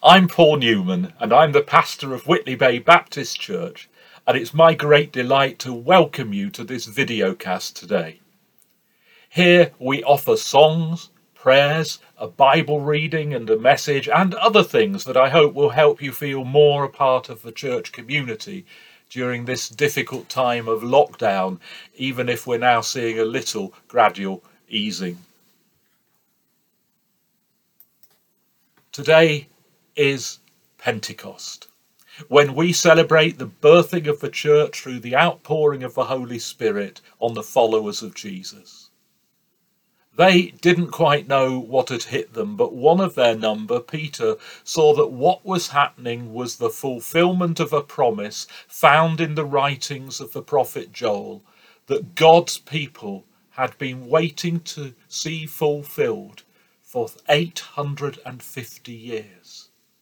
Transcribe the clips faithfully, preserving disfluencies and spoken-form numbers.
I'm Paul Newman, and I'm the pastor of Whitley Bay Baptist Church, and it's my great delight to welcome you to this videocast today. Here we offer songs, prayers, a Bible reading and a message, and other things that I hope will help you feel more a part of the church community during this difficult time of lockdown, even if we're now seeing a little gradual easing. Today is Pentecost, when we celebrate the birthing of the church through the outpouring of the Holy Spirit on the followers of Jesus. They didn't quite know what had hit them, but one of their number, Peter, saw that what was happening was the fulfillment of a promise found in the writings of the prophet Joel, that God's people had been waiting to see fulfilled for eight hundred fifty years.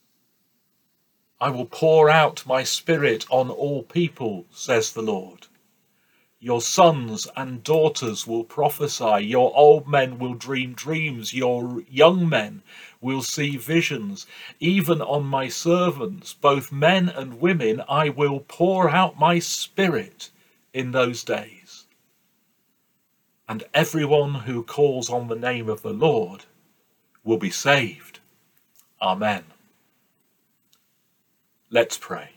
I will pour out my spirit on all people, says the Lord. Your sons and daughters will prophesy, your old men will dream dreams, your young men will see visions. Even on my servants, both men and women, I will pour out my spirit in those days. And everyone who calls on the name of the Lord will be saved. Amen. Let's pray.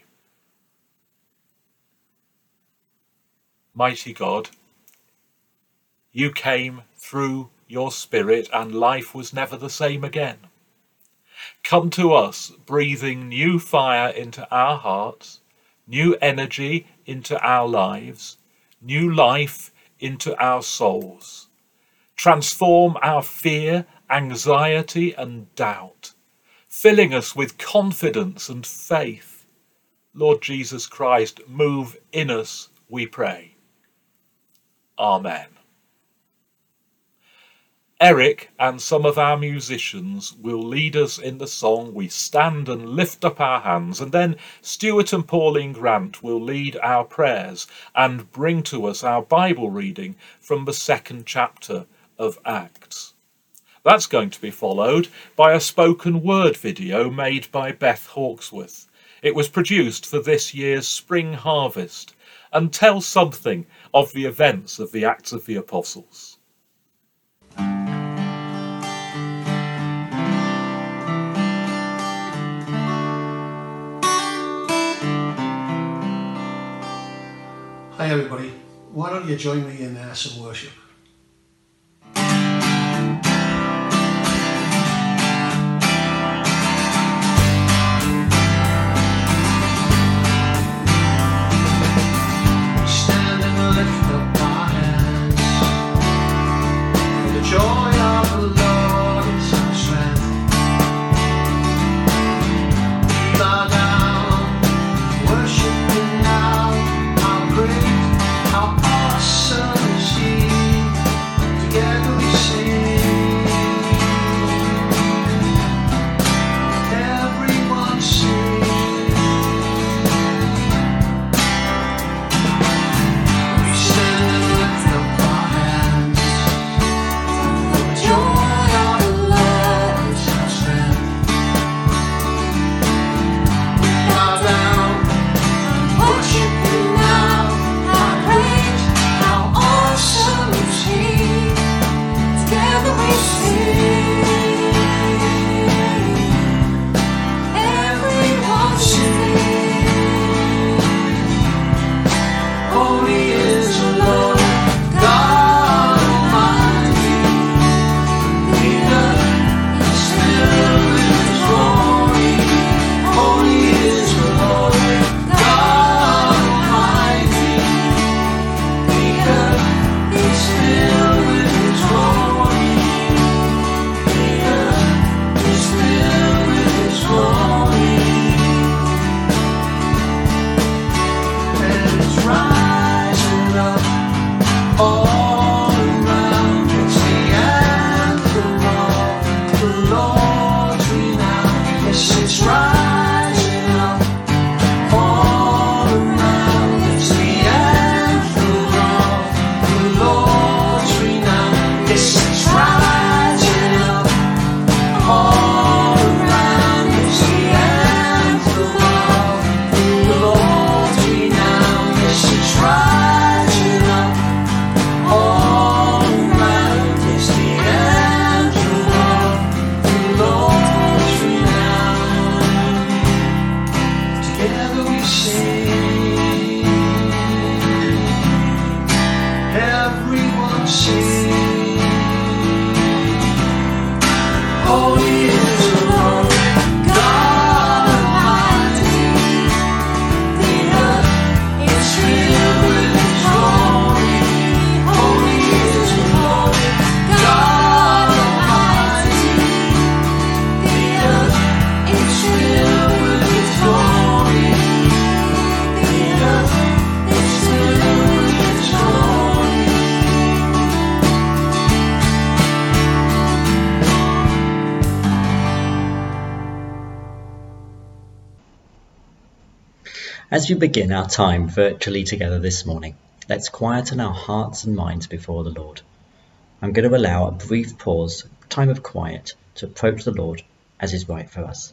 Mighty God, you came through your Spirit and life was never the same again. Come to us, breathing new fire into our hearts, new energy into our lives, new life into our souls. Transform our fear, anxiety and doubt, filling us with confidence and faith. Lord Jesus Christ, move in us, we pray. Amen. Eric and some of our musicians will lead us in the song We Stand and Lift Up Our Hands, and then Stuart and Pauline Grant will lead our prayers and bring to us our Bible reading from the second chapter of Acts. That's going to be followed by a spoken word video made by Beth Hawksworth. It was produced for this year's spring harvest and tells something of the events of the Acts of the Apostles. Hi everybody, why don't you join me in uh, some worship? How awesome is he? As we begin our time virtually together this morning, let's quieten our hearts and minds before the Lord. I'm going to allow a brief pause, time of quiet, to approach the Lord as is right for us.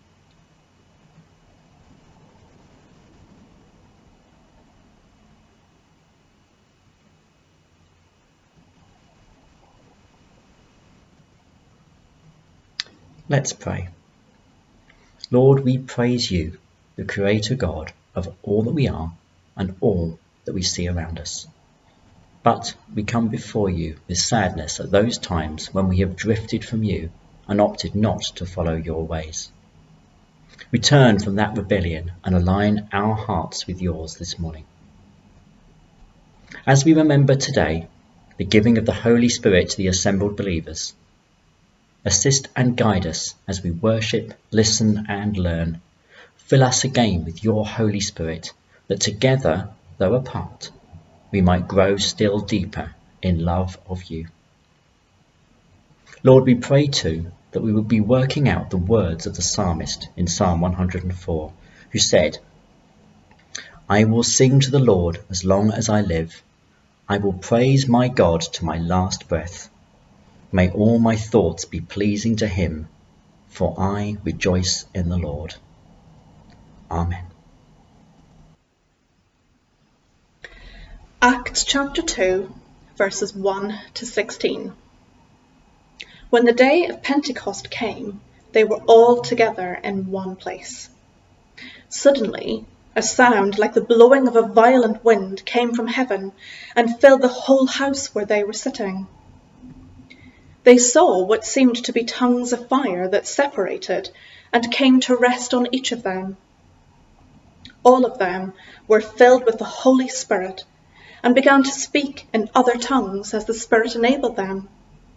Let's pray. Lord, we praise you, the Creator God of all that we are and all that we see around us. But we come before you with sadness at those times when we have drifted from you and opted not to follow your ways. We turn from that rebellion and align our hearts with yours this morning. As we remember today the giving of the Holy Spirit to the assembled believers, assist and guide us as we worship, listen and learn. Fill us again with your Holy Spirit, that together, though apart, we might grow still deeper in love of you. Lord, we pray too that we will be working out the words of the psalmist in Psalm one hundred four, who said, I will sing to the Lord as long as I live. I will praise my God to my last breath. May all my thoughts be pleasing to him, for I rejoice in the Lord. Amen. Acts chapter two, verses one to sixteen. When the day of Pentecost came, they were all together in one place. Suddenly, a sound like the blowing of a violent wind came from heaven and filled the whole house where they were sitting. They saw what seemed to be tongues of fire that separated and came to rest on each of them. All of them were filled with the Holy Spirit and began to speak in other tongues as the Spirit enabled them.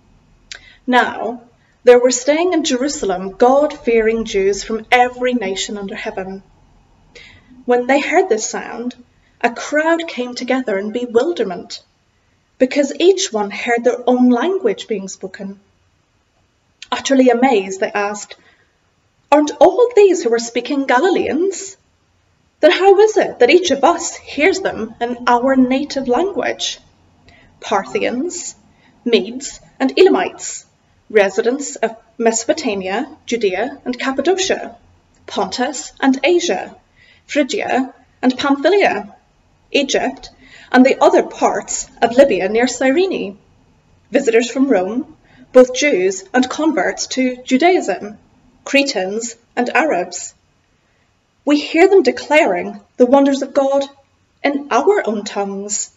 Now, there were staying in Jerusalem God-fearing Jews from every nation under heaven. When they heard this sound, a crowd came together in bewilderment, because each one heard their own language being spoken. Utterly amazed, they asked, Aren't all these who are speaking Galileans? Then how is it that each of us hears them in our native language? Parthians, Medes, and Elamites, residents of Mesopotamia, Judea, and Cappadocia, Pontus and Asia, Phrygia and Pamphylia, Egypt, and the other parts of Libya near Cyrene, visitors from Rome, both Jews and converts to Judaism, Cretans and Arabs. We hear them declaring the wonders of God in our own tongues.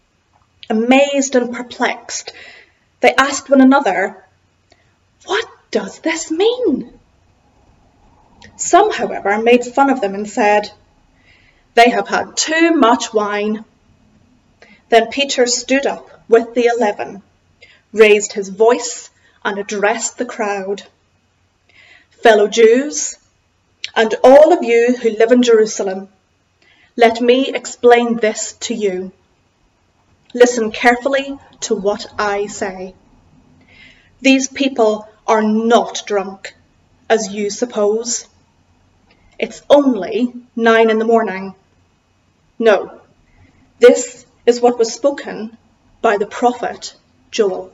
Amazed and perplexed, they asked one another, What does this mean? Some, however, made fun of them and said, They have had too much wine. Then Peter stood up with the eleven, raised his voice and addressed the crowd. Fellow Jews, and all of you who live in Jerusalem, let me explain this to you. Listen carefully to what I say. These people are not drunk, as you suppose. It's only nine in the morning. No, this is what was spoken by the prophet Joel.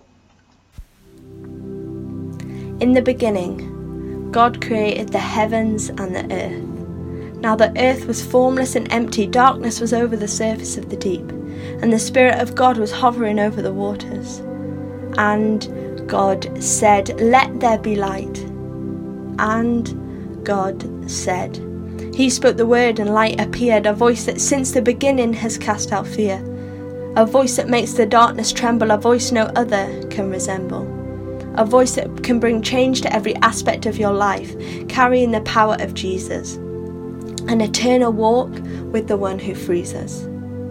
In the beginning, God created the heavens and the earth. Now the earth was formless and empty, darkness was over the surface of the deep, and the Spirit of God was hovering over the waters. And God said, Let there be light. And God said. He spoke the word and light appeared, a voice that since the beginning has cast out fear. A voice that makes the darkness tremble, a voice no other can resemble. A voice that can bring change to every aspect of your life, carrying the power of Jesus. An eternal walk with the one who frees us.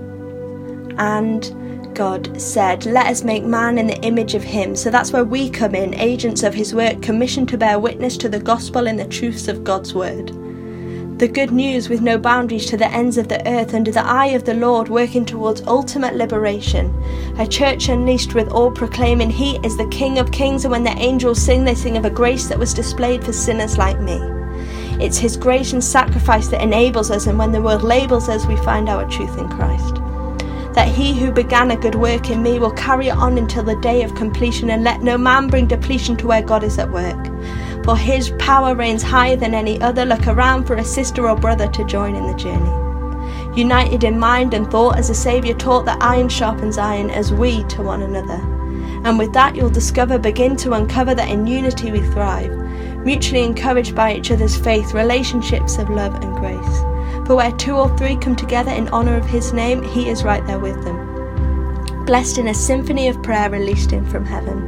And God said, Let us make man in the image of him. So that's where we come in, agents of his work, commissioned to bear witness to the gospel and the truths of God's word. The good news with no boundaries to the ends of the earth, under the eye of the Lord, working towards ultimate liberation. A church unleashed with all proclaiming He is the King of Kings, and when the angels sing, they sing of a grace that was displayed for sinners like me. It's his grace and sacrifice that enables us, and when the world labels us, we find our truth in Christ. That he who began a good work in me will carry it on until the day of completion, and let no man bring depletion to where God is at work. For his power reigns higher than any other. Look around for a sister or brother to join in the journey. United in mind and thought, as the Saviour taught that iron sharpens iron, as we to one another. And with that you'll discover, begin to uncover that in unity we thrive, mutually encouraged by each other's faith, relationships of love and grace. For where two or three come together in honour of his name, he is right there with them, blessed in a symphony of prayer released in from heaven.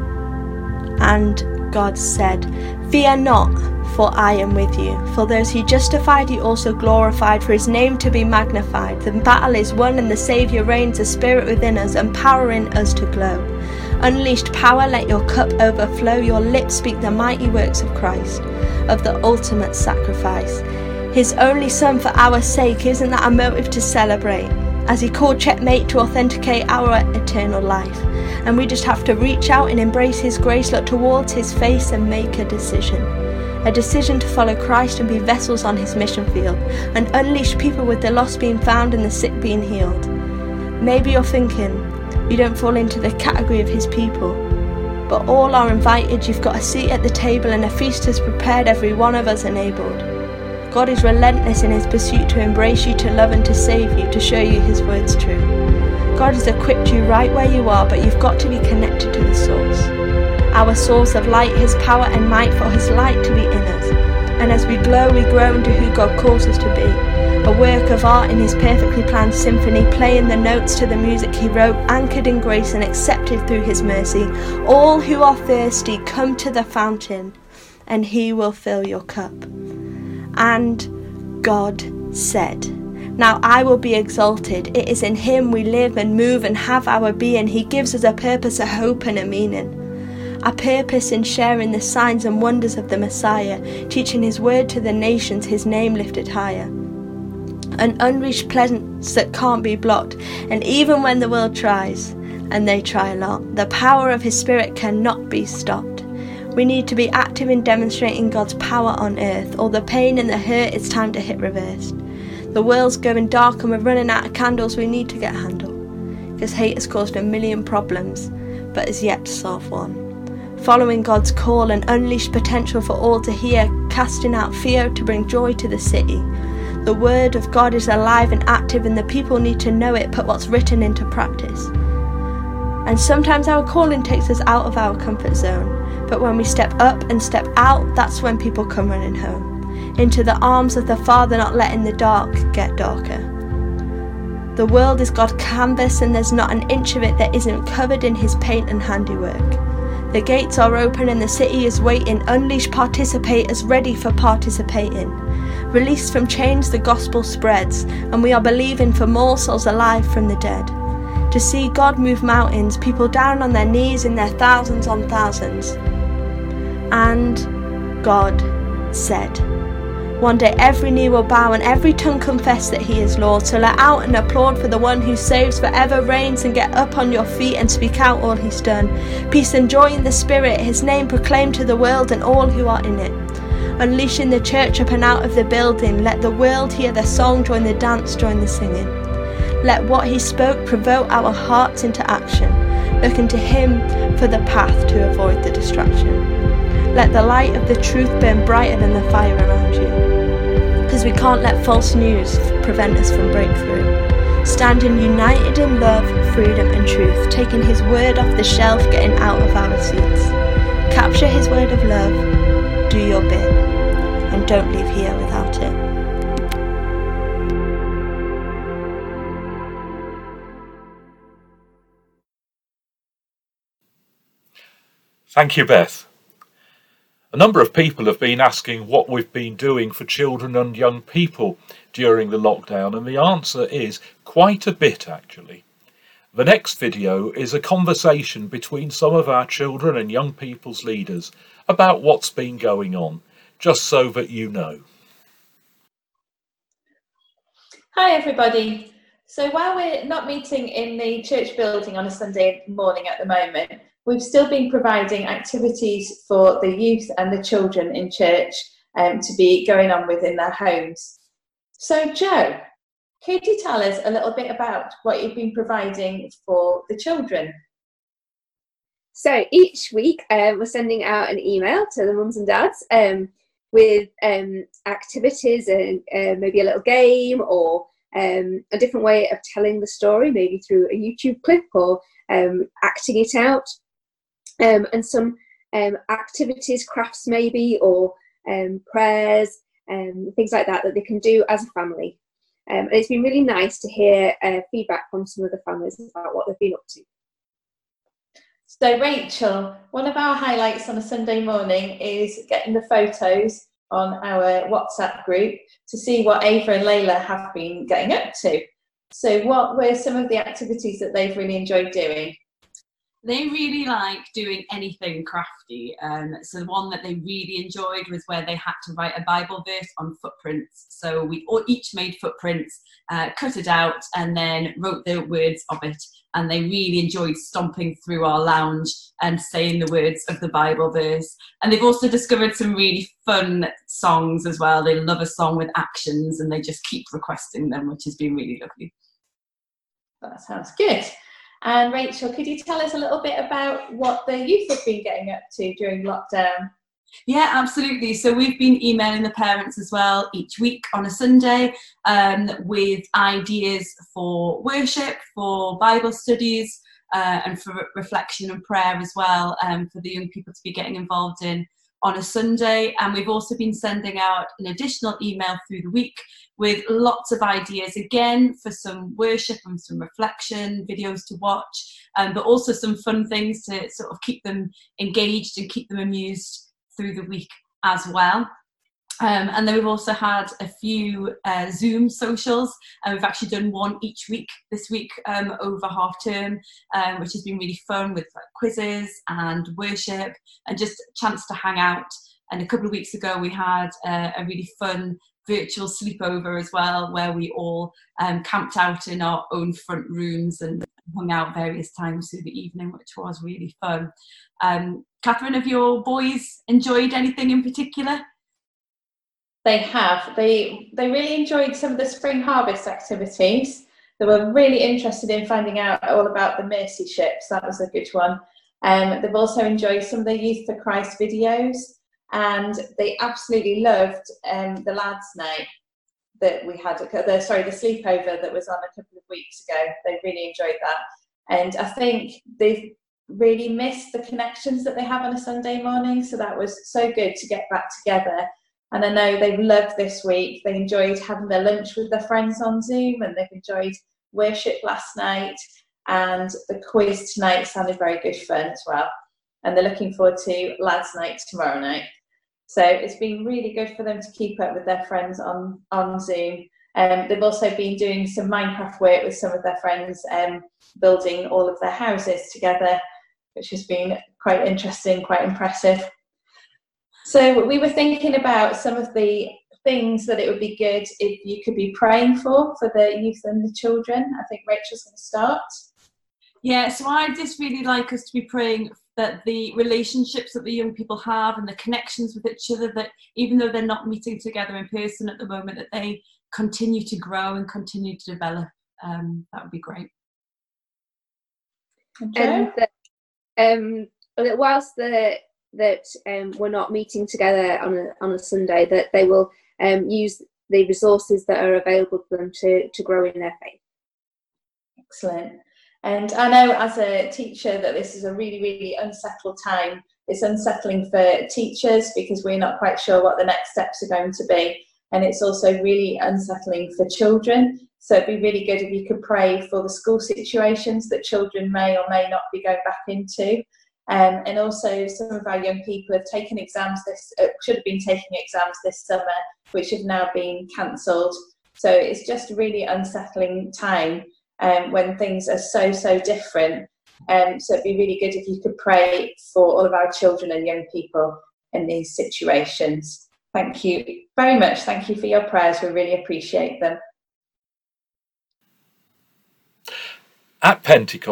And God said, "Fear not, for I am with you. For those he justified, he also glorified, for his name to be magnified. The battle is won and the Saviour reigns, the Spirit within us, empowering us to glow. Unleashed power, let your cup overflow. Your lips speak the mighty works of Christ, of the ultimate sacrifice. His only Son for our sake, isn't that a motive to celebrate? As he called checkmate to authenticate our eternal life. And we just have to reach out and embrace his grace, look towards his face and make a decision. A decision to follow Christ and be vessels on his mission field, and unleash people with the lost being found and the sick being healed. Maybe you're thinking, you don't fall into the category of his people. But all are invited, you've got a seat at the table and a feast has prepared, every one of us enabled. God is relentless in his pursuit to embrace you, to love and to save you, to show you his word's true. God has equipped you right where you are, but you've got to be connected to the source. Our source of light, his power and might, for his light to be in us. And as we glow, we grow into who God calls us to be. A work of art in his perfectly planned symphony, playing the notes to the music he wrote, anchored in grace and accepted through his mercy. All who are thirsty, come to the fountain, and he will fill your cup. And God said, "Now I will be exalted. It is in him we live and move and have our being. He gives us a purpose, a hope and a meaning. A purpose in sharing the signs and wonders of the Messiah, teaching his word to the nations, his name lifted higher. An unreached presence that can't be blocked, and even when the world tries, and they try a lot, the power of his spirit cannot be stopped. We need to be active in demonstrating God's power on earth. All the pain and the hurt, it's time to hit reverse. The world's going dark and we're running out of candles, we need to get a handle. Because hate has caused a million problems, but has yet to solve one. Following God's call and unleashed potential for all to hear, casting out fear to bring joy to the city. The word of God is alive and active, and the people need to know it, put what's written into practice. And sometimes our calling takes us out of our comfort zone, but when we step up and step out, that's when people come running home, into the arms of the Father, not letting the dark get darker. The world is God's canvas, and there's not an inch of it that isn't covered in his paint and handiwork. The gates are open and the city is waiting. Unleash participators ready for participating. Released from chains, the gospel spreads, and we are believing for more souls alive from the dead. To see God move mountains, people down on their knees in their thousands on thousands. And God said, one day every knee will bow and every tongue confess that he is Lord. So let out and applaud for the one who saves, forever reigns, and get up on your feet and speak out all he's done. Peace and joy in the spirit, his name proclaimed to the world and all who are in it. Unleashing the church up and out of the building, let the world hear the song, join the dance, join the singing. Let what he spoke provoke our hearts into action, looking to him for the path to avoid the distraction. Let the light of the truth burn brighter than the fire around you. Because we can't let false news prevent us from breakthrough. Standing united in love, freedom and truth, taking his word off the shelf, getting out of our seats. Capture his word of love, do your bit, and don't leave here without it. Thank you, Beth. A number of people have been asking what we've been doing for children and young people during the lockdown, and the answer is quite a bit, actually. The next video is a conversation between some of our children and young people's leaders about what's been going on, just so that you know. Hi everybody. So while we're not meeting in the church building on a Sunday morning at the moment, we've still been providing activities for the youth and the children in church um, to be going on with in their homes. So Jo, could you tell us a little bit about what you've been providing for the children? So each week um, we're sending out an email to the mums and dads um, with um, activities and uh, maybe a little game or um, a different way of telling the story, maybe through a YouTube clip or um, acting it out, um, and some um, activities, crafts maybe, or um, prayers, um, things like that that they can do as a family. Um, and it's been really nice to hear uh, feedback from some of the families about what they've been up to. So Rachel, one of our highlights on a Sunday morning is getting the photos on our WhatsApp group to see what Ava and Layla have been getting up to. So what were some of the activities that they've really enjoyed doing? They really like doing anything crafty. Um, so the one that they really enjoyed was where they had to write a Bible verse on footprints. So we all each made footprints, uh, cut it out, and then wrote the words of it. And they really enjoyed stomping through our lounge and saying the words of the Bible verse. And they've also discovered some really fun songs as well. They love a song with actions, and they just keep requesting them, which has been really lovely. That sounds good. And Rachel, could you tell us a little bit about what the youth have been getting up to during lockdown? Yeah, absolutely. So we've been emailing the parents as well each week on a Sunday um, with ideas for worship, for Bible studies, uh, and for re- reflection and prayer as well, um, for the young people to be getting involved in on a Sunday. And we've also been sending out an additional email through the week with lots of ideas, again, for some worship and some reflection, videos to watch, um, but also some fun things to sort of keep them engaged and keep them amused through the week as well. Um, and then we've also had a few uh, Zoom socials, and we've actually done one each week this week um, over half term, um, which has been really fun with like, quizzes and worship and just a chance to hang out. And a couple of weeks ago we had uh, a really fun virtual sleepover as well, where we all um, camped out in our own front rooms and hung out various times through the evening, which was really fun. Um, Catherine, have your boys enjoyed anything in particular? They have. They they really enjoyed some of the spring harvest activities. They were really interested in finding out all about the Mercy ships. That was a good one. Um, they've also enjoyed some of the Youth for Christ videos, and they absolutely loved um, the lads' night that we had. The, sorry, the sleepover that was on a couple of weeks ago. They really enjoyed that, and I think they've really missed the connections that they have on a Sunday morning. So that was so good to get back together. And I know they've loved this week. They enjoyed having their lunch with their friends on Zoom, and they've enjoyed worship last night, and the quiz tonight sounded very good fun as well. And they're looking forward to lads' night tomorrow night. So it's been really good for them to keep up with their friends on, on Zoom. Um, they've also been doing some Minecraft work with some of their friends, um, building all of their houses together, which has been quite interesting, quite impressive. So we were thinking about some of the things that it would be good if you could be praying for, for the youth and the children. I think Rachel's going to start. Yeah, so I just really like us to be praying that the relationships that the young people have and the connections with each other, that even though they're not meeting together in person at the moment, that they continue to grow and continue to develop. Um, that would be great. And that, um, whilst the that um, we're not meeting together on a on a Sunday, that they will um, use the resources that are available to them to, to grow in their faith. Excellent. And I know as a teacher that this is a really, really unsettled time. It's unsettling for teachers because we're not quite sure what the next steps are going to be. And it's also really unsettling for children. So it'd be really good if you could pray for the school situations that children may or may not be going back into. Um, and also some of our young people have taken exams this, uh, should have been taking exams this summer, which have now been cancelled. So it's just a really unsettling time um, when things are so, so different. Um, so it'd be really good if you could pray for all of our children and young people in these situations. Thank you very much. Thank you for your prayers. We really appreciate them. At Pentecost,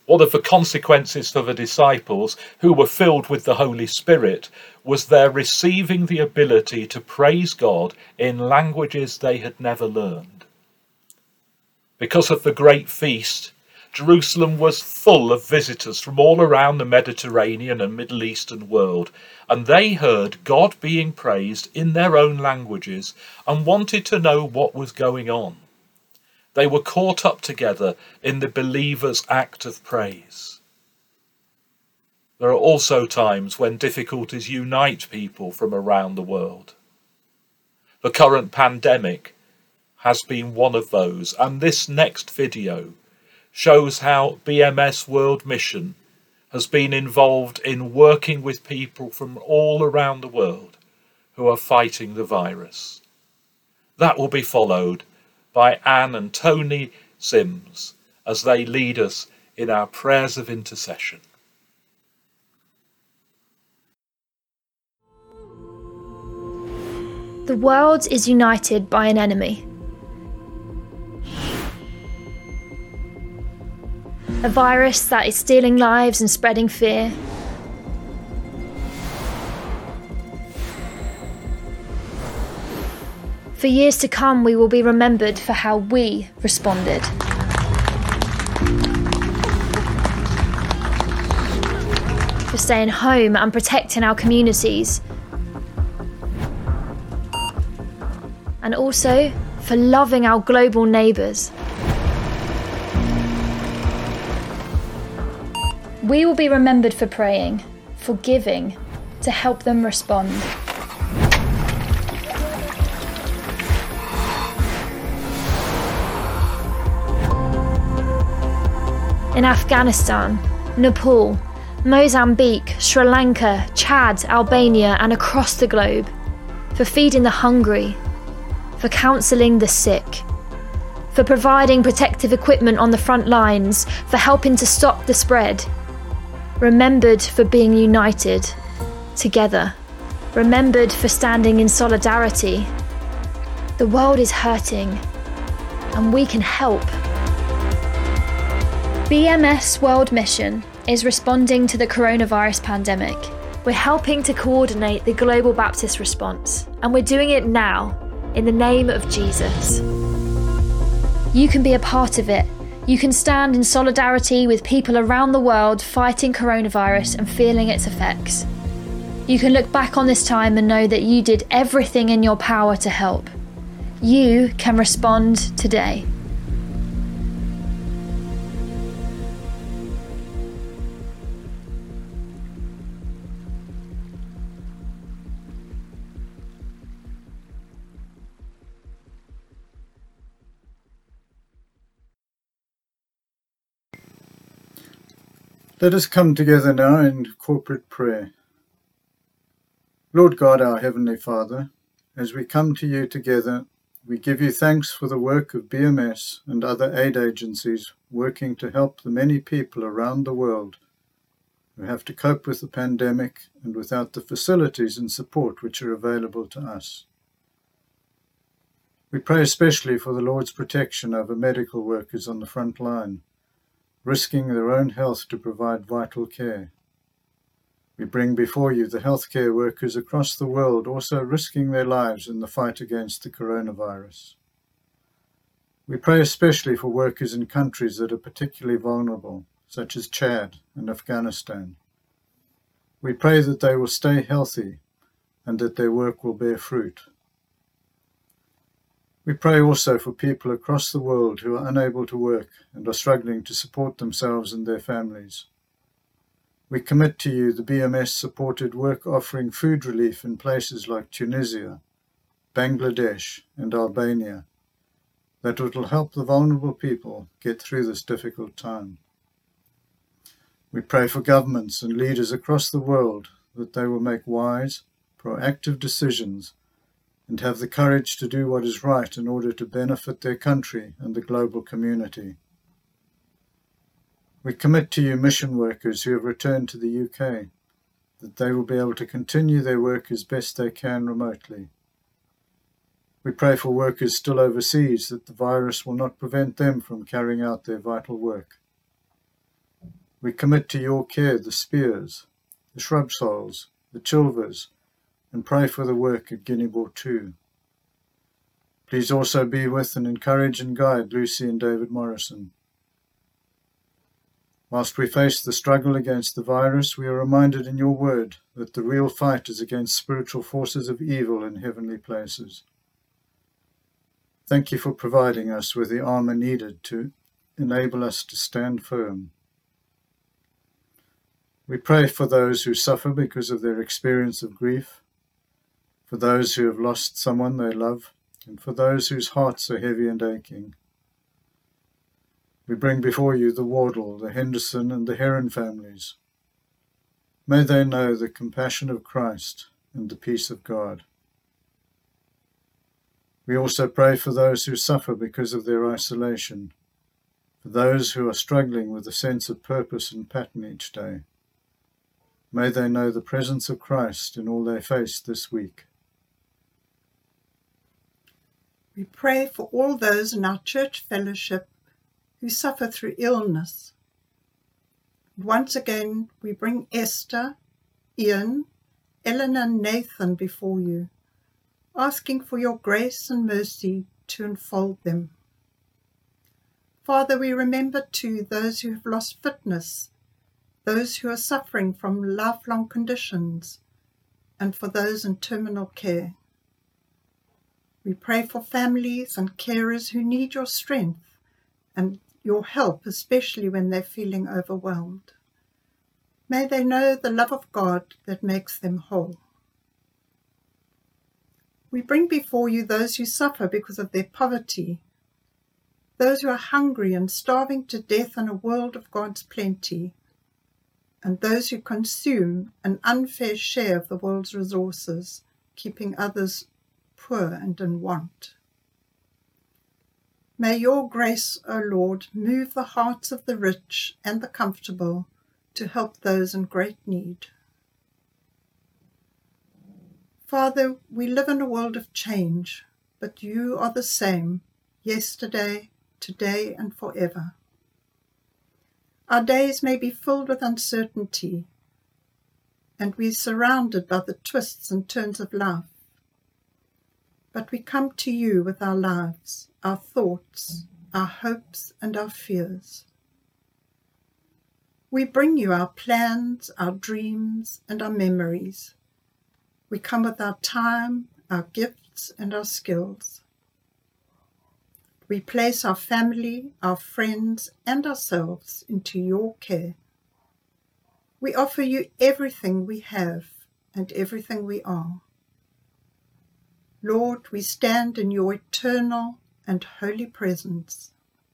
One of the consequences for the disciples, who were filled with the Holy Spirit, was their receiving the ability to praise God in languages they had never learned. Because of the great feast, Jerusalem was full of visitors from all around the Mediterranean and Middle Eastern world, and they heard God being praised in their own languages and wanted to know what was going on. They were caught up together in the believer's act of praise. There are also times when difficulties unite people from around the world. The current pandemic has been one of those, and this next video shows how B M S World Mission has been involved in working with people from all around the world who are fighting the virus. That will be followed by Anne and Tony Sims as they lead us in our prayers of intercession. The world is united by an enemy. A virus that is stealing lives and spreading fear. For years to come, we will be remembered for how we responded. For staying home and protecting our communities. And also for loving our global neighbours. We will be remembered for praying, for giving, to help them respond. In Afghanistan, Nepal, Mozambique, Sri Lanka, Chad, Albania and across the globe, for feeding the hungry, for counselling the sick, for providing protective equipment on the front lines, for helping to stop the spread. Remembered for being united, together. Remembered for standing in solidarity. The world is hurting, and we can help. B M S World Mission is responding to the coronavirus pandemic. We're helping to coordinate the global Baptist response, and we're doing it now, in the name of Jesus. You can be a part of it. You can stand in solidarity with people around the world fighting coronavirus and feeling its effects. You can look back on this time and know that you did everything in your power to help. You can respond today. Let us come together now in corporate prayer. Lord God, our Heavenly Father, as we come to you together, we give you thanks for the work of B M S and other aid agencies working to help the many people around the world who have to cope with the pandemic and without the facilities and support which are available to us. We pray especially for the Lord's protection over medical workers on the front line, risking their own health to provide vital care. We bring before you the healthcare workers across the world also risking their lives in the fight against the coronavirus. We pray especially for workers in countries that are particularly vulnerable, such as Chad and Afghanistan. We pray that they will stay healthy and that their work will bear fruit. We pray also for people across the world who are unable to work and are struggling to support themselves and their families. We commit to you the B M S-supported work offering food relief in places like Tunisia, Bangladesh and Albania, that it will help the vulnerable people get through this difficult time. We pray for governments and leaders across the world that they will make wise, proactive decisions and have the courage to do what is right in order to benefit their country and the global community. We commit to you mission workers who have returned to the U K, that they will be able to continue their work as best they can remotely. We pray for workers still overseas that the virus will not prevent them from carrying out their vital work. We commit to your care the spears, the shrub soils, the chilvers, and pray for the work at Guineabore too. Please also be with and encourage and guide Lucy and David Morrison. Whilst we face the struggle against the virus, we are reminded in your word that the real fight is against spiritual forces of evil in heavenly places. Thank you for providing us with the armour needed to enable us to stand firm. We pray for those who suffer because of their experience of grief, for those who have lost someone they love, and for those whose hearts are heavy and aching. We bring before you the Wardle, the Henderson, and the Heron families. May they know the compassion of Christ and the peace of God. We also pray for those who suffer because of their isolation, for those who are struggling with a sense of purpose and pattern each day. May they know the presence of Christ in all they face this week. We pray for all those in our church fellowship who suffer through illness. Once again, we bring Esther, Ian, Ellen and Nathan before you, asking for your grace and mercy to enfold them. Father, we remember too those who have lost fitness, those who are suffering from lifelong conditions, and for those in terminal care. We pray for families and carers who need your strength and your help, especially when they're feeling overwhelmed. May they know the love of God that makes them whole. We bring before you those who suffer because of their poverty, those who are hungry and starving to death in a world of God's plenty, and those who consume an unfair share of the world's resources, keeping others poor and in want. May your grace, O Lord, move the hearts of the rich and the comfortable to help those in great need. Father, we live in a world of change, but you are the same, yesterday, today, and forever. Our days may be filled with uncertainty, and we are surrounded by the twists and turns of life. But we come to you with our lives, our thoughts, our hopes, and our fears. We bring you our plans, our dreams, and our memories. We come with our time, our gifts, and our skills. We place our family, our friends, and ourselves into your care. We offer you everything we have and everything we are. Lord, we stand in your eternal and holy presence.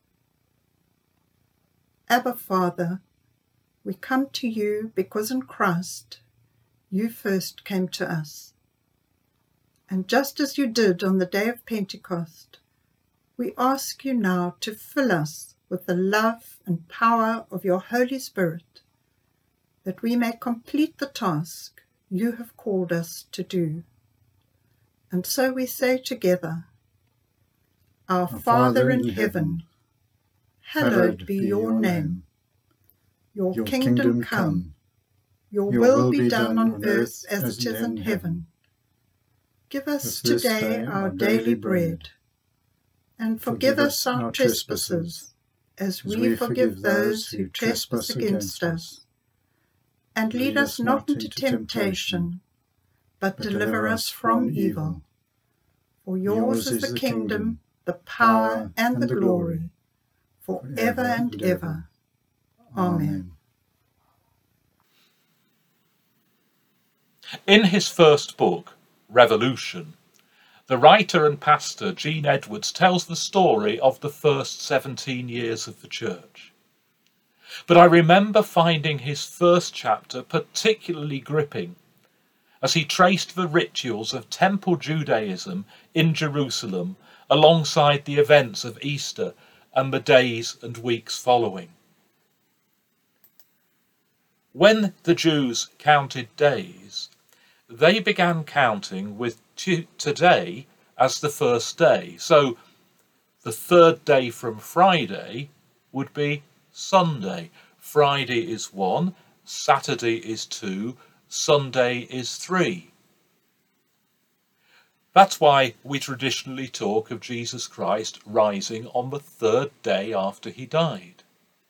Abba, Father, we come to you because in Christ you first came to us. And just as you did on the day of Pentecost, we ask you now to fill us with the love and power of your Holy Spirit, that we may complete the task you have called us to do. And so we say together, Our Father in heaven, hallowed be your name. Your kingdom come, your will be done on earth as it is in heaven. Give us today our daily bread, and forgive us our trespasses, as we forgive those who trespass against us. And lead us not into temptation, but deliver us from evil. For yours is the kingdom, the power, and the glory, for ever and ever. Amen. In his first book, Revolution, the writer and pastor Gene Edwards tells the story of the first seventeen years of the church. But I remember finding his first chapter particularly gripping, as he traced the rituals of Temple Judaism in Jerusalem alongside the events of Easter and the days and weeks following. When the Jews counted days, they began counting with t- today as the first day. So the third day from Friday would be Sunday. Friday is one, Saturday is two, Sunday is three. That's why we traditionally talk of Jesus Christ rising on the third day after he died.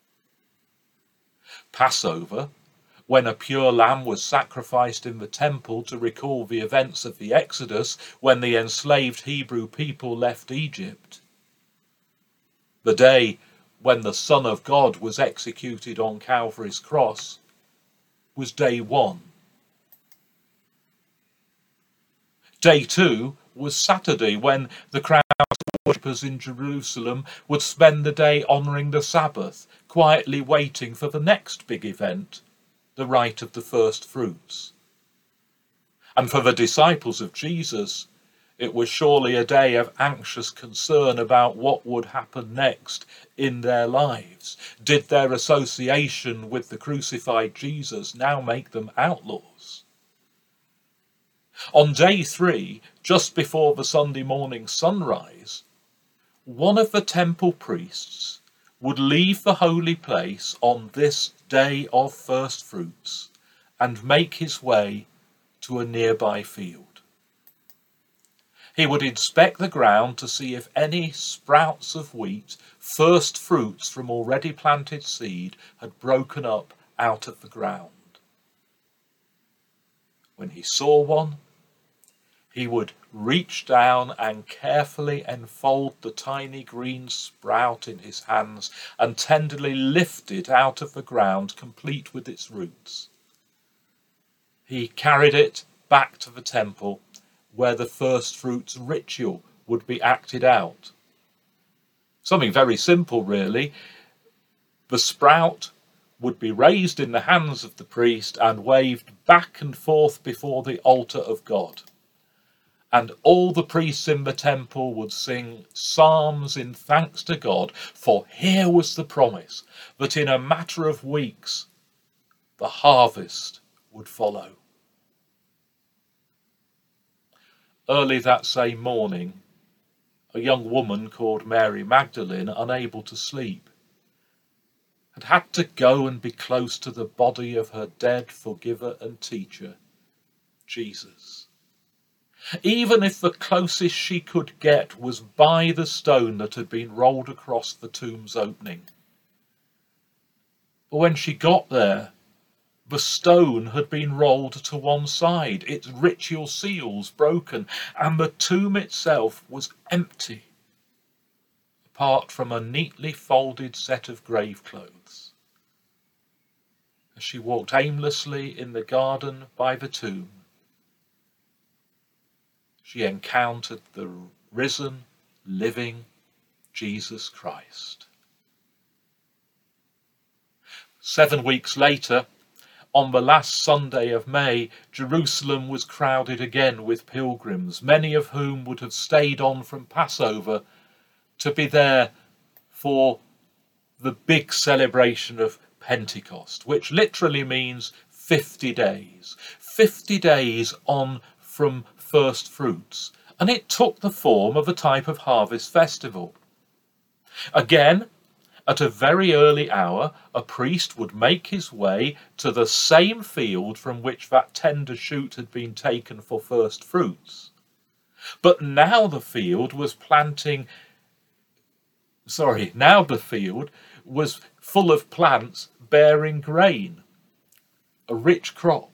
Passover, when a pure lamb was sacrificed in the temple to recall the events of the Exodus when the enslaved Hebrew people left Egypt. The day when the Son of God was executed on Calvary's cross was day one. Day two was Saturday, when the crowd of worshippers in Jerusalem would spend the day honouring the Sabbath, quietly waiting for the next big event, the rite of the first fruits. And for the disciples of Jesus, it was surely a day of anxious concern about what would happen next in their lives. Did their association with the crucified Jesus now make them outlaws? On day three, just before the Sunday morning sunrise, one of the temple priests would leave the holy place on this day of first fruits and make his way to a nearby field. He would inspect the ground to see if any sprouts of wheat, first fruits from already planted seed, had broken up out of the ground. When he saw one, he would reach down and carefully enfold the tiny green sprout in his hands and tenderly lift it out of the ground, complete with its roots. He carried it back to the temple, where the first fruits ritual would be acted out. Something very simple, really. The sprout would be raised in the hands of the priest and waved back and forth before the altar of God. And all the priests in the temple would sing psalms in thanks to God, for here was the promise that in a matter of weeks the harvest would follow. Early that same morning, a young woman called Mary Magdalene, unable to sleep, had had to go and be close to the body of her dead forgiver and teacher, Jesus. Even if the closest she could get was by the stone that had been rolled across the tomb's opening. But when she got there, the stone had been rolled to one side, its ritual seals broken, and the tomb itself was empty, apart from a neatly folded set of grave clothes. As she walked aimlessly in the garden by the tomb, she encountered the risen, living Jesus Christ. Seven weeks later, on the last Sunday of May, Jerusalem was crowded again with pilgrims, many of whom would have stayed on from Passover to be there for the big celebration of Pentecost, which literally means fifty days. fifty days on from first fruits, and it took the form of a type of harvest festival. Again, at a very early hour, a priest would make his way to the same field from which that tender shoot had been taken for first fruits. But now the field was planting, sorry, now the field was full of plants bearing grain, a rich crop.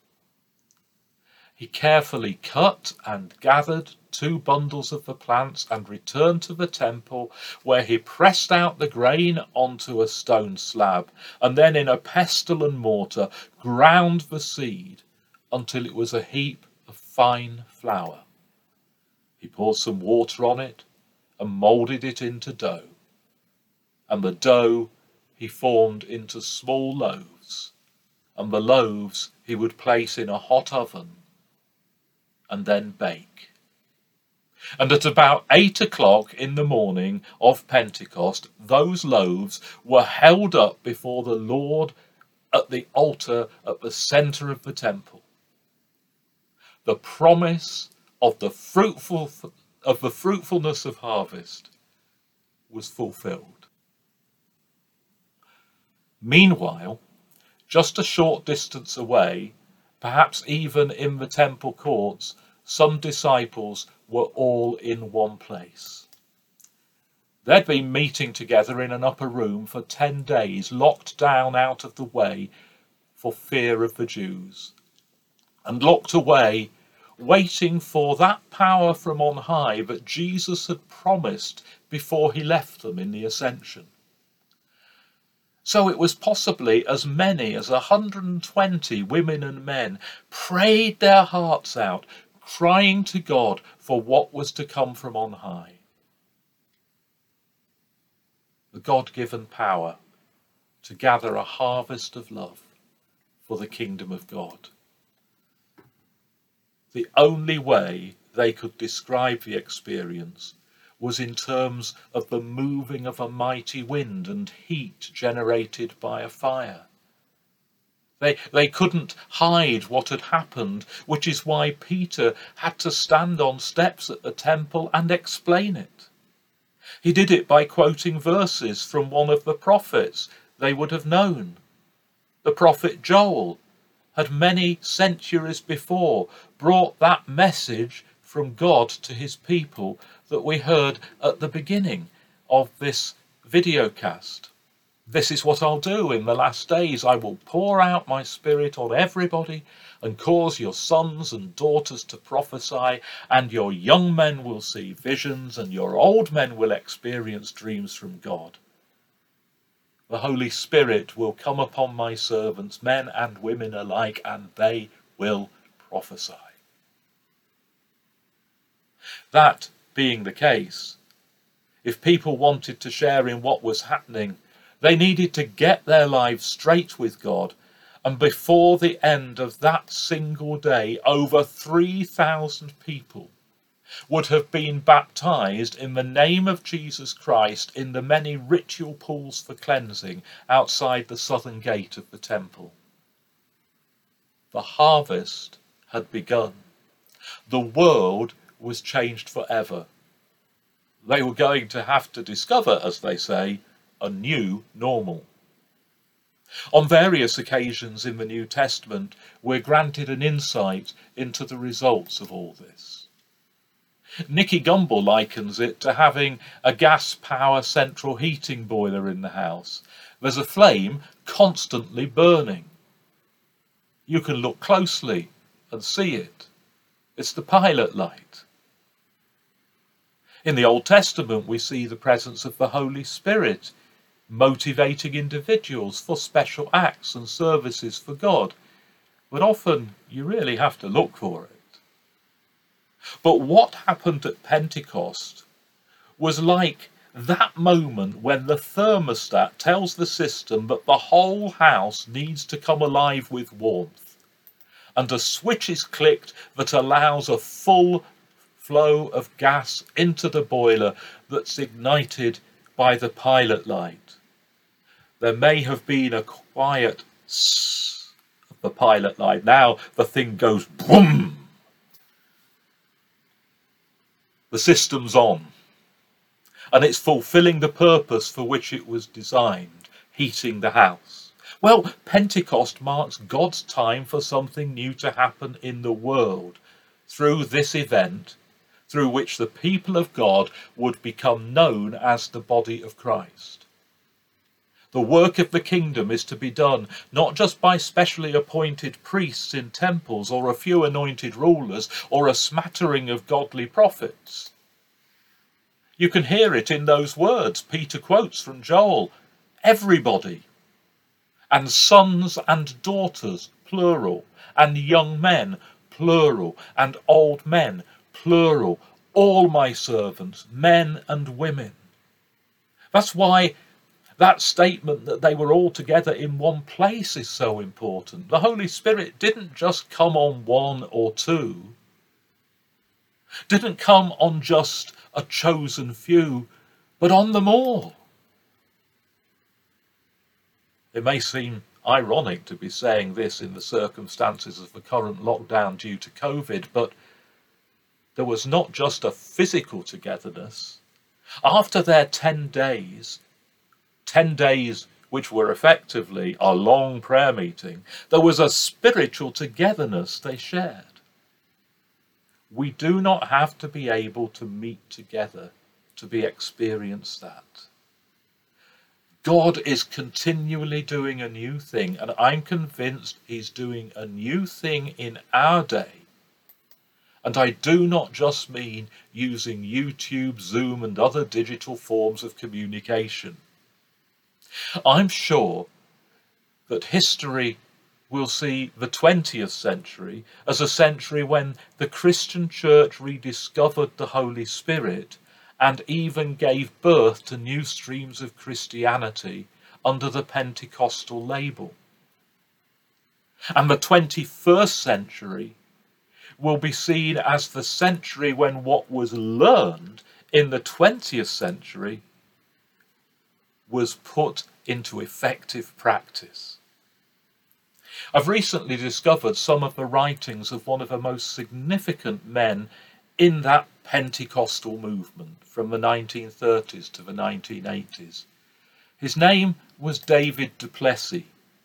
He carefully cut and gathered two bundles of the plants and returned to the temple, where he pressed out the grain onto a stone slab and then in a pestle and mortar ground the seed until it was a heap of fine flour. He poured some water on it and moulded it into dough, and the dough he formed into small loaves, and the loaves he would place in a hot oven and then bake. And at about eight o'clock in the morning of Pentecost, those loaves were held up before the Lord at the altar at the centre of the temple. The promise of the fruitful of the fruitfulness of harvest was fulfilled. Meanwhile, just a short distance away, perhaps even in the temple courts, some disciples were all in one place. They'd been meeting together in an upper room for ten days, locked down out of the way for fear of the Jews, and locked away, waiting for that power from on high that Jesus had promised before he left them in the ascension. So it was possibly as many as one hundred twenty women and men prayed their hearts out, crying to God for what was to come from on high. The God-given power to gather a harvest of love for the kingdom of God. The only way they could describe the experience was in terms of the moving of a mighty wind and heat generated by a fire. They, they couldn't hide what had happened, which is why Peter had to stand on steps at the temple and explain it. He did it by quoting verses from one of the prophets they would have known. The prophet Joel had many centuries before brought that message from God to his people that we heard at the beginning of this videocast. This is what I'll do in the last days. I will pour out my spirit on everybody and cause your sons and daughters to prophesy, and your young men will see visions, and your old men will experience dreams from God. The Holy Spirit will come upon my servants, men and women alike, and they will prophesy. That being the case, if people wanted to share in what was happening, they needed to get their lives straight with God, and before the end of that single day, over three thousand people would have been baptized in the name of Jesus Christ in the many ritual pools for cleansing outside the southern gate of the temple. The harvest had begun. The world was changed forever. They were going to have to discover, as they say, a new normal. On various occasions in the New Testament, we're granted an insight into the results of all this. Nicky Gumbel likens it to having a gas power central heating boiler in the house. There's a flame constantly burning. You can look closely and see it. It's the pilot light. In the Old Testament, we see the presence of the Holy Spirit motivating individuals for special acts and services for God. But often you really have to look for it. But what happened at Pentecost was like that moment when the thermostat tells the system that the whole house needs to come alive with warmth, and a switch is clicked that allows a full flow of gas into the boiler that's ignited by the pilot light. There may have been a quiet sss of the pilot light. Now the thing goes boom. The system's on, and it's fulfilling the purpose for which it was designed, heating the house. Well, Pentecost marks God's time for something new to happen in the world through this event, through which the people of God would become known as the body of Christ. The work of the kingdom is to be done not just by specially appointed priests in temples or a few anointed rulers or a smattering of godly prophets. You can hear it in those words Peter quotes from Joel. Everybody. And sons and daughters, plural. And young men, plural. And old men, plural. All my servants, men and women. That's why that statement that they were all together in one place is so important. The Holy Spirit didn't just come on one or two, didn't come on just a chosen few, but on them all. It may seem ironic to be saying this in the circumstances of the current lockdown due to COVID, but there was not just a physical togetherness. After their ten days, ten days which were effectively a long prayer meeting, there was a spiritual togetherness they shared. We do not have to be able to meet together to be experienced that. God is continually doing a new thing, and I'm convinced he's doing a new thing in our day. And I do not just mean using YouTube, Zoom, and other digital forms of communication. I'm sure that history will see the twentieth century as a century when the Christian church rediscovered the Holy Spirit and even gave birth to new streams of Christianity under the Pentecostal label. And the twenty-first century will be seen as the century when what was learned in the twentieth century was put into effective practice. I've recently discovered some of the writings of one of the most significant men in that Pentecostal movement from the nineteen thirties to the nineteen eighties. His name was David du Plessis.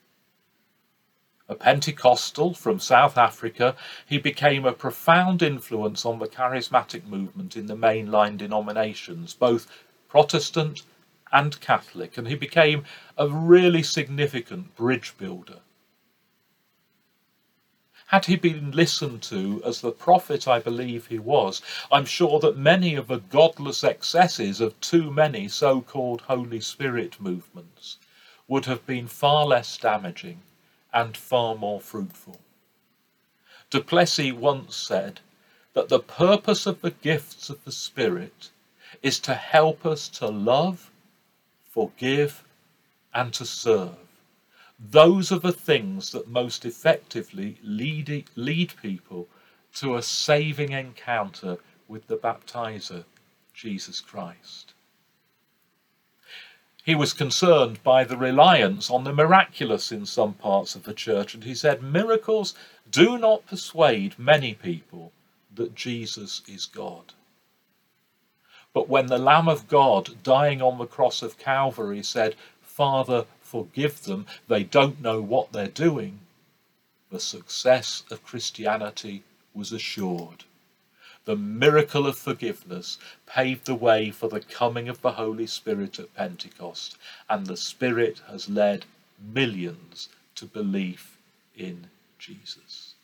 A Pentecostal from South Africa, he became a profound influence on the charismatic movement in the mainline denominations, both Protestant and Catholic, and he became a really significant bridge builder. Had he been listened to as the prophet I believe he was, I'm sure that many of the godless excesses of too many so-called Holy Spirit movements would have been far less damaging and far more fruitful. Du Plessis once said that the purpose of the gifts of the Spirit is to help us to love, forgive, and to serve. Those are the things that most effectively lead, lead people to a saving encounter with the baptizer, Jesus Christ. He was concerned by the reliance on the miraculous in some parts of the church, and he said, miracles do not persuade many people that Jesus is God. But when the Lamb of God, dying on the cross of Calvary, said, Father, forgive them, they don't know what they're doing, the success of Christianity was assured. The miracle of forgiveness paved the way for the coming of the Holy Spirit at Pentecost, and the Spirit has led millions to belief in Jesus.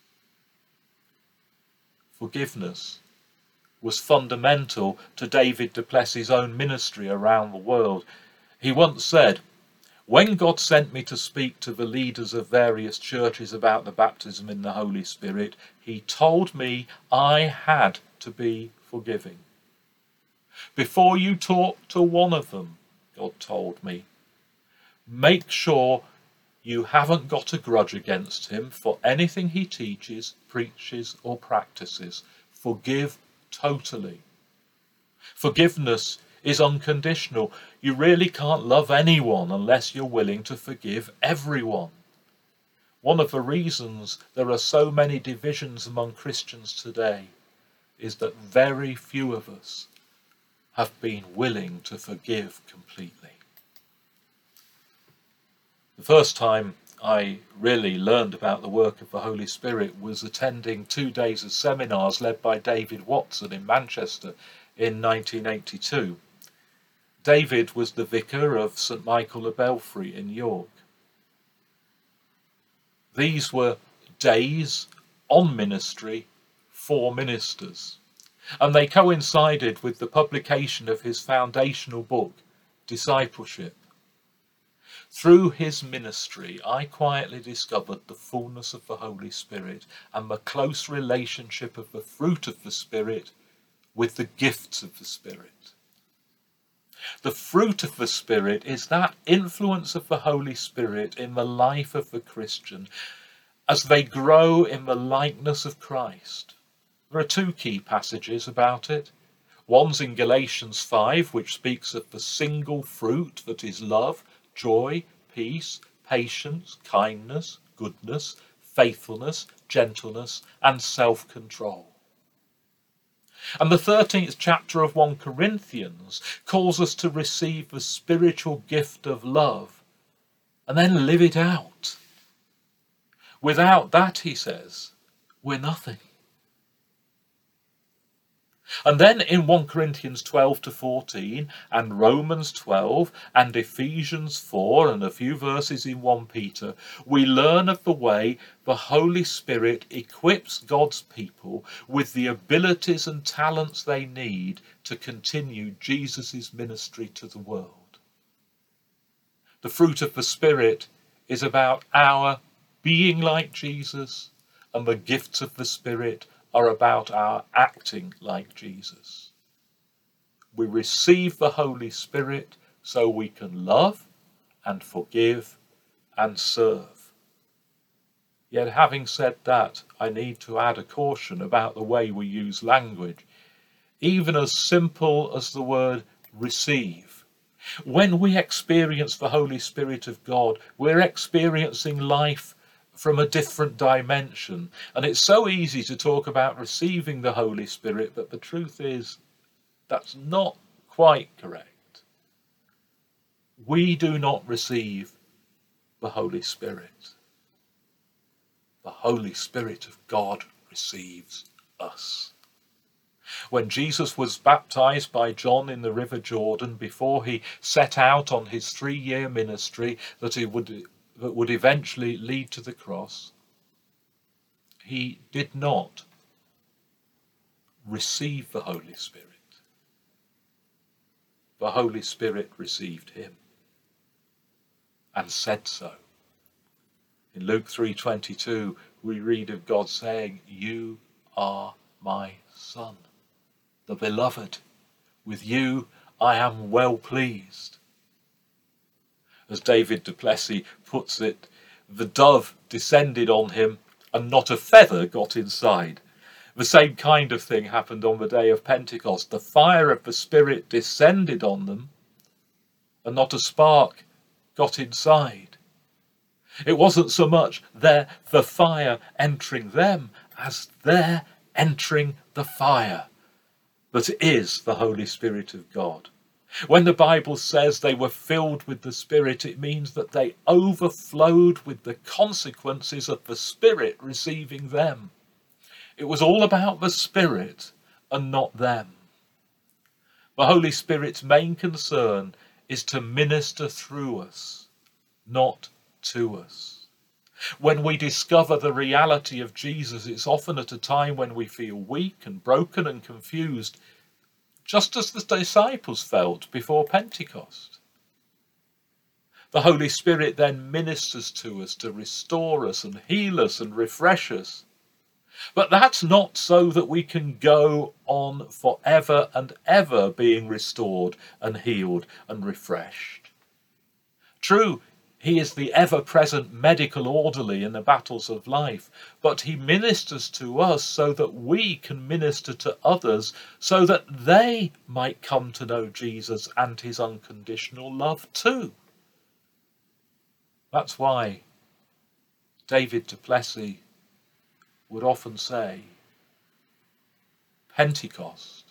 Forgiveness was fundamental to David du Plessis' own ministry around the world. He once said, when God sent me to speak to the leaders of various churches about the baptism in the Holy Spirit, he told me I had to be forgiving. Before you talk to one of them, God told me, make sure you haven't got a grudge against him for anything he teaches, preaches, or practices. Forgive totally. Forgiveness is unconditional. You really can't love anyone unless you're willing to forgive everyone. One of the reasons there are so many divisions among Christians today is that very few of us have been willing to forgive completely. The first time I really learned about the work of the Holy Spirit was attending two days of seminars led by David Watson in Manchester in nineteen eighty-two. David was the vicar of St Michael the Belfry in York. These were days on ministry for ministers, and they coincided with the publication of his foundational book, Discipleship. Through his ministry, I quietly discovered the fullness of the Holy Spirit and the close relationship of the fruit of the Spirit with the gifts of the Spirit. The fruit of the Spirit is that influence of the Holy Spirit in the life of the Christian as they grow in the likeness of Christ. There are two key passages about it. One's in Galatians five, which speaks of the single fruit that is love, joy, peace, patience, kindness, goodness, faithfulness, gentleness, and self-control. And the thirteenth chapter of First Corinthians calls us to receive the spiritual gift of love and then live it out. Without that, he says, we're nothing. And then in First Corinthians twelve to fourteen and Romans twelve and Ephesians four and a few verses in First Peter, we learn of the way the Holy Spirit equips God's people with the abilities and talents they need to continue Jesus' ministry to the world. The fruit of the Spirit is about our being like Jesus, and the gifts of the Spirit are about our acting like Jesus. We receive the Holy Spirit so we can love and forgive and serve. Yet having said that, I need to add a caution about the way we use language, even as simple as the word receive. When we experience the Holy Spirit of God, we're experiencing life from a different dimension. And it's so easy to talk about receiving the Holy Spirit, but the truth is that's not quite correct. We do not receive the Holy Spirit. The Holy Spirit of God receives us. When Jesus was baptized by John in the River Jordan, before he set out on his three-year ministry that he would that would eventually lead to the cross, he did not receive the Holy Spirit. The Holy Spirit received him and said so. In Luke three twenty-two, we read of God saying, "You are my Son, the beloved. With you I am well pleased." As David du Plessis puts it, the dove descended on him and not a feather got inside. The same kind of thing happened on the day of Pentecost. The fire of the Spirit descended on them and not a spark got inside. It wasn't so much their, the fire entering them as their entering the fire that is the Holy Spirit of God. When the Bible says they were filled with the Spirit, it means that they overflowed with the consequences of the Spirit receiving them. It was all about the Spirit and not them. The Holy Spirit's main concern is to minister through us, not to us. When we discover the reality of Jesus, it's often at a time when we feel weak and broken and confused, just as the disciples felt before Pentecost. The Holy Spirit then ministers to us to restore us and heal us and refresh us. But that's not so that we can go on forever and ever being restored and healed and refreshed. True, he is the ever-present medical orderly in the battles of life, but he ministers to us so that we can minister to others, so that they might come to know Jesus and his unconditional love too. That's why David du Plessis would often say, Pentecost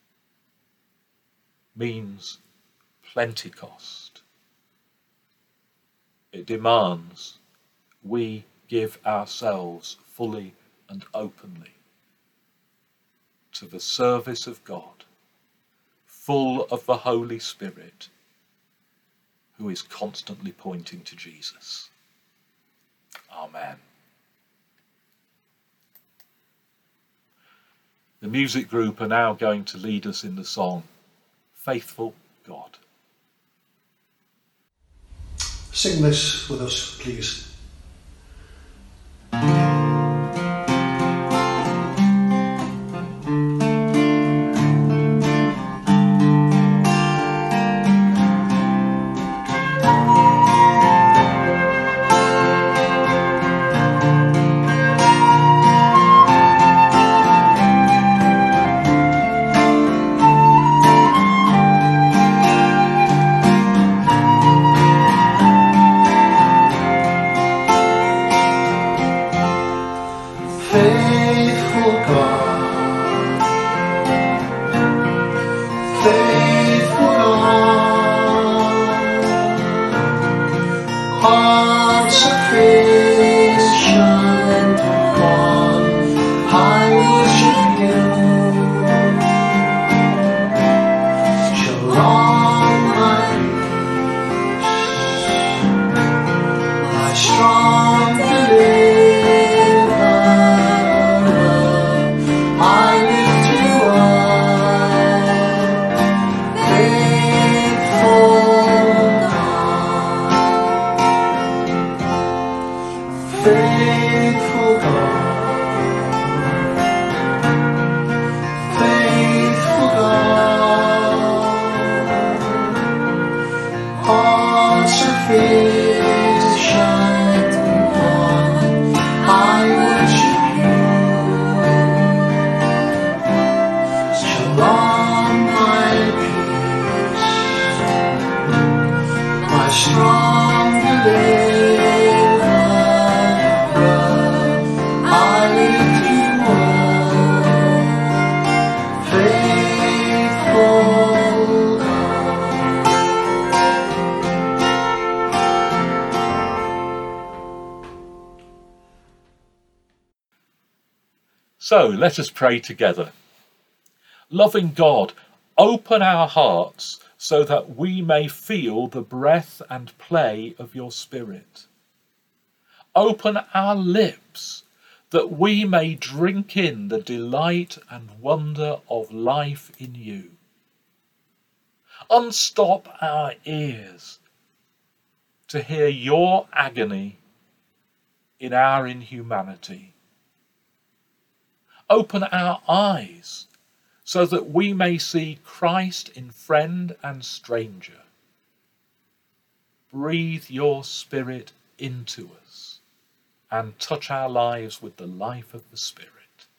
means Plentecost. It demands we give ourselves fully and openly to the service of God, full of the Holy Spirit, who is constantly pointing to Jesus. Amen. The music group are now going to lead us in the song, Faithful God. Sing this with us, please. So let us pray together. Loving God, open our hearts so that we may feel the breath and play of your Spirit. Open our lips that we may drink in the delight and wonder of life in you. Unstop our ears to hear your agony in our inhumanity. Open our eyes so that we may see Christ in friend and stranger. Breathe your Spirit into us and touch our lives with the life of the Spirit.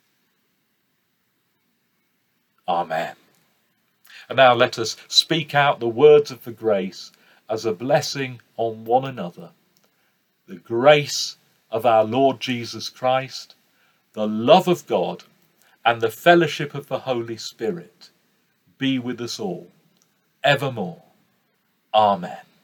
Amen. And now let us speak out the words of the grace as a blessing on one another. The grace of our Lord Jesus Christ, the love of God, and the fellowship of the Holy Spirit be with us all, evermore. Amen.